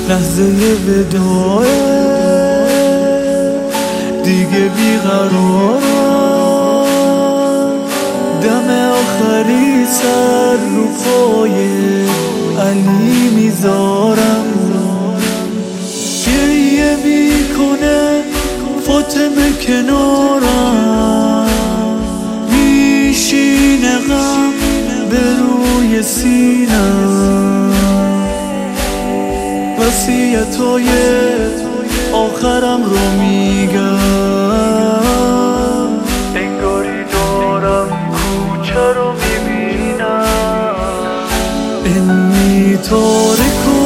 لحظه وداع دیگه بیقرارم، دم آخری سر رو پای علی میذارم. گریه میکنه فاطمه کنارم، میشینه غم به روی سینم. وصیتای آخرم رو میگم، انگاری دارم کوچه رو میبینم. انی تارکو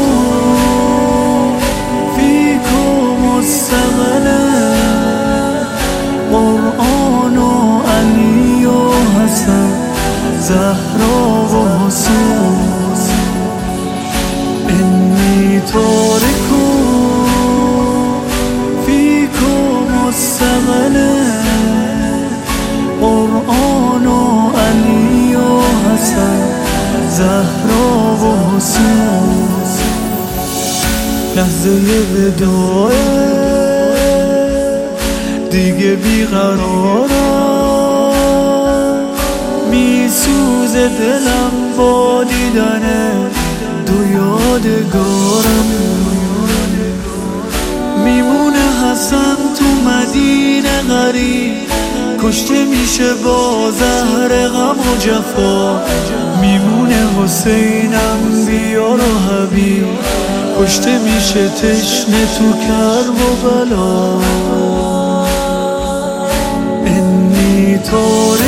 فیکم مستقله، قرآن و علی و حسن، زهرا و حسین. انی تارکو فیکم مستقله، قرآن و علی و حسن، زهرا و حسین. لحظه وداع دیگه بیقرارم، میسوزه دلم با دیدن دو یادگارم. میمونه حسن تو مدینه غریب، کشته میشه با زهر غم و جفا. میمونه حسینم بیار و حبیب، کشته میشه تشنه تو کرب و بلا. انی تو